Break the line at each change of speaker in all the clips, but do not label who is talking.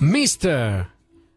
Mr.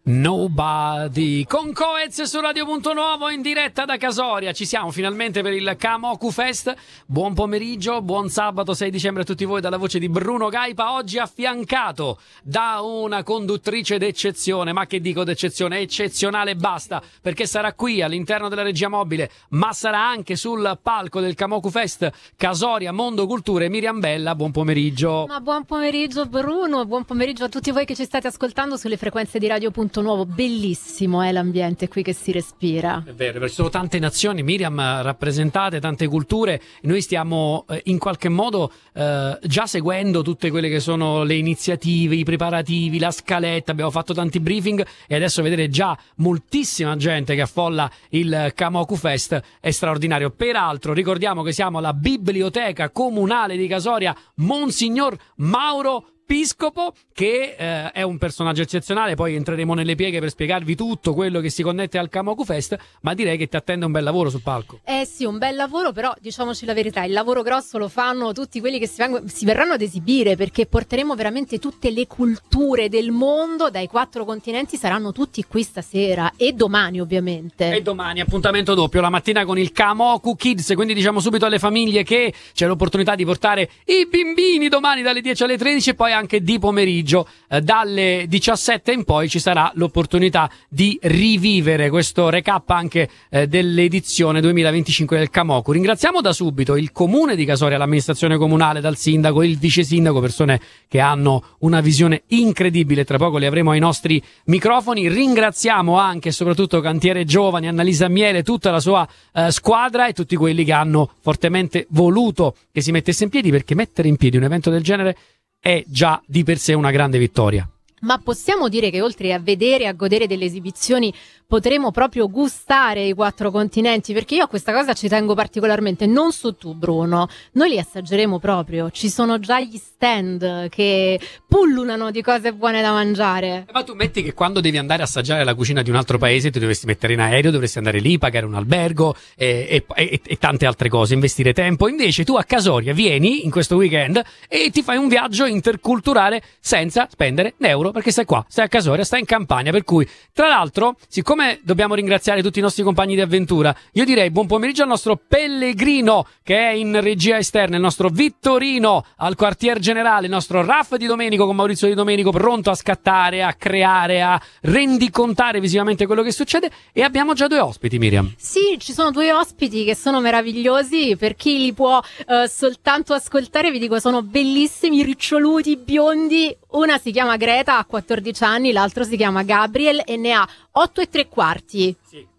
Nobody con Coez su Radio Punto Nuovo in diretta da Casoria. Ci siamo finalmente per il Kamoku Fest. Buon pomeriggio, buon sabato 6 dicembre a tutti voi dalla voce di Bruno Gaipa, oggi affiancato da una conduttrice d'eccezione. Ma che dico d'eccezione? Eccezionale basta, perché sarà qui all'interno della regia mobile, ma sarà anche sul palco del Kamoku Fest Casoria Mondo Culture. Miriam Bella, buon pomeriggio.
Ma buon pomeriggio Bruno, buon pomeriggio a tutti voi che ci state ascoltando sulle frequenze di Radio Punto Nuovo. Bellissimo è l'ambiente qui che si respira.
È vero, perché ci sono tante nazioni, Miriam, rappresentate, tante culture. Noi stiamo in qualche modo già seguendo tutte quelle che sono le iniziative, i preparativi, la scaletta. Abbiamo fatto tanti briefing e adesso vedere già moltissima gente che affolla il Kamoku Fest è straordinario. Peraltro ricordiamo che siamo alla Biblioteca Comunale di Casoria Monsignor Mauro Piscopo, che è un personaggio eccezionale. Poi entreremo nelle pieghe per spiegarvi tutto quello che si connette al Kamoku Fest, ma direi che ti attende un bel lavoro sul palco.
Sì, un bel lavoro, però diciamoci la verità, il lavoro grosso lo fanno tutti quelli che si verranno ad esibire, perché porteremo veramente tutte le culture del mondo dai 4 continenti, saranno tutti qui stasera e domani ovviamente.
E domani appuntamento doppio, la mattina con il Kamoku Kids, quindi diciamo subito alle famiglie che c'è l'opportunità di portare i bimbini domani dalle 10 alle 13 e poi anche di pomeriggio dalle 17 in poi ci sarà l'opportunità di rivivere questo recap anche dell'edizione 2025 del Kamoku. Ringraziamo da subito il comune di Casoria, l'amministrazione comunale, dal sindaco, il vice sindaco, persone che hanno una visione incredibile, tra poco li avremo ai nostri microfoni. Ringraziamo anche e soprattutto Cantiere Giovani, Annalisa Miele, tutta la sua squadra e tutti quelli che hanno fortemente voluto che si mettesse in piedi, perché mettere in piedi un evento del genere è già di per sé una grande vittoria.
Ma possiamo dire che oltre a vedere e a godere delle esibizioni potremo proprio gustare i 4 continenti? Perché io a questa cosa ci tengo particolarmente, non so tu Bruno, noi li assaggeremo proprio, ci sono già gli stand che pullulano di cose buone da mangiare.
Ma tu metti che quando devi andare a assaggiare la cucina di un altro paese ti dovresti mettere in aereo, dovresti andare lì, pagare un albergo e tante altre cose, investire tempo. Invece tu a Casoria vieni in questo weekend e ti fai un viaggio interculturale senza spendere un euro, perché stai qua, stai a Casoria, stai in Campania. Per cui, tra l'altro, siccome dobbiamo ringraziare tutti i nostri compagni di avventura, io direi buon pomeriggio al nostro Pellegrino che è in regia esterna, il nostro Vittorino al quartier generale, il nostro Raff Di Domenico con Maurizio Di Domenico pronto a scattare, a creare, a rendicontare visivamente quello che succede. E abbiamo già 2 ospiti, Miriam.
Sì, ci sono 2 ospiti che sono meravigliosi. Per chi li può soltanto ascoltare vi dico sono bellissimi, riccioluti, biondi. Una si chiama Greta, ha 14 anni, l'altro si chiama Gabriel e ne ha 8 e 3/4.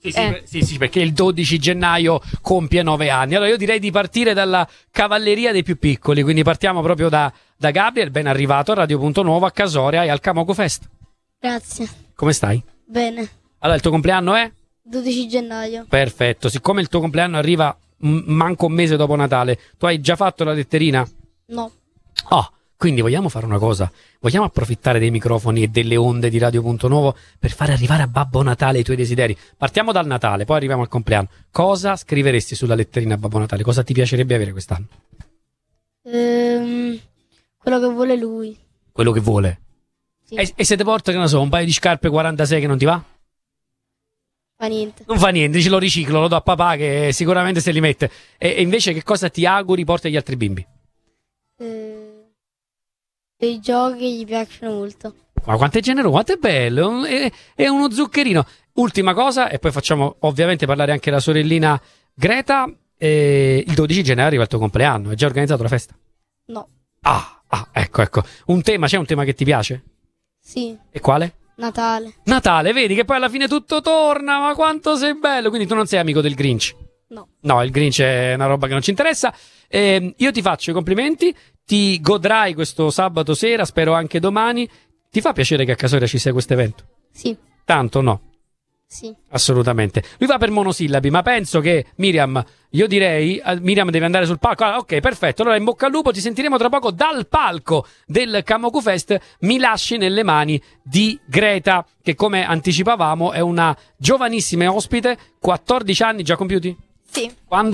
Sì, perché il 12 gennaio compie 9 anni. Allora io direi di partire dalla cavalleria dei più piccoli, quindi partiamo proprio da Gabriel. Ben arrivato a Radio Punto Nuovo a Casoria e al Kamoku Fest.
Grazie.
Come stai?
Bene.
Allora, il tuo compleanno è?
12 gennaio.
Perfetto, siccome il tuo compleanno arriva manco un mese dopo Natale, tu hai già fatto la letterina?
No.
Quindi vogliamo fare una cosa, vogliamo approfittare dei microfoni e delle onde di Radio Punto Nuovo per fare arrivare a Babbo Natale i tuoi desideri. Partiamo dal Natale, poi arriviamo al compleanno. Cosa scriveresti sulla letterina a Babbo Natale? Cosa ti piacerebbe avere quest'anno?
Quello che vuole lui.
Quello che vuole?
Sì.
E se ti porta, che ne so, un paio di scarpe 46 che non ti va?
Fa niente.
Non fa niente, ce lo riciclo, lo do a papà che sicuramente se li mette. E invece che cosa ti auguri porta agli altri bimbi?
Dei giochi che gli piacciono molto.
Ma quanto è generoso, quanto è bello, è uno zuccherino. Ultima cosa, e poi facciamo ovviamente parlare anche la sorellina Greta. Il 12 gennaio arriva il tuo compleanno, hai già organizzato la festa?
No.
Ecco. C'è un tema che ti piace?
Sì.
E quale?
Natale,
vedi che poi alla fine tutto torna, ma quanto sei bello. Quindi tu non sei amico del Grinch? No, il Grinch è una roba che non ci interessa. Io ti faccio i complimenti, ti godrai questo sabato sera, spero anche domani. Ti fa piacere che a Casoria ci sia questo evento?
Sì.
Tanto no?
Sì.
Assolutamente. Lui va per monosillabi, ma penso che Miriam, io direi, Miriam deve andare sul palco. Ok, perfetto, allora in bocca al lupo, ti sentiremo tra poco dal palco del Kamoku Fest. Mi lasci nelle mani di Greta, che come anticipavamo è una giovanissima ospite, 14 anni già compiuti?
Sì.
Quando?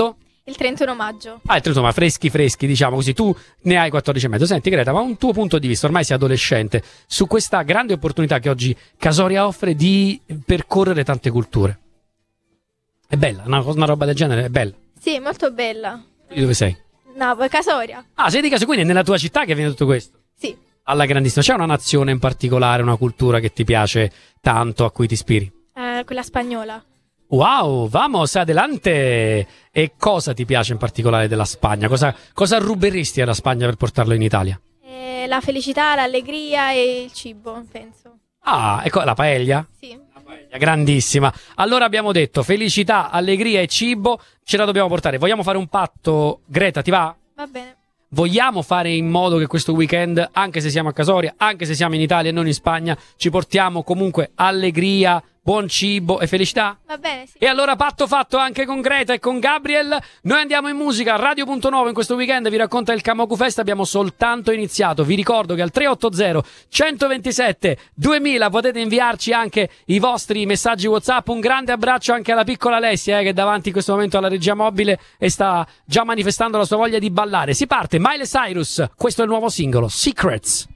Il 31 maggio.
Ah, il 31, ma freschi, diciamo così. Tu ne hai 14 e mezzo. Senti, Greta, ma un tuo punto di vista, ormai sei adolescente, su questa grande opportunità che oggi Casoria offre di percorrere tante culture. È bella, una roba del genere è bella.
Sì, molto bella.
Di dove sei?
No, poi Casoria.
Ah, sei di Casoria, quindi è nella tua città che viene tutto questo?
Sì.
Alla grandissima. C'è una nazione in particolare, una cultura che ti piace tanto, a cui ti ispiri?
Quella spagnola.
Wow, vamos, adelante! E cosa ti piace in particolare della Spagna? Cosa ruberesti alla Spagna per portarlo in Italia?
La felicità, l'allegria e il cibo, penso.
Ah, ecco, la paella?
Sì.
La paella, grandissima. Allora abbiamo detto felicità, allegria e cibo, ce la dobbiamo portare. Vogliamo fare un patto? Greta, ti va?
Va bene.
Vogliamo fare in modo che questo weekend, anche se siamo a Casoria, anche se siamo in Italia e non in Spagna, ci portiamo comunque allegria, buon cibo e felicità?
Va bene, sì.
E allora patto fatto anche con Greta e con Gabriel. Noi andiamo in musica. Radio.9 in questo weekend vi racconta il Kamoku Fest. Abbiamo soltanto iniziato. Vi ricordo che al 380 127 2000 potete inviarci anche i vostri messaggi WhatsApp. Un grande abbraccio anche alla piccola Alessia, che è davanti in questo momento alla regia mobile e sta già manifestando la sua voglia di ballare. Si parte, Miley Cyrus. Questo è il nuovo singolo, Secrets.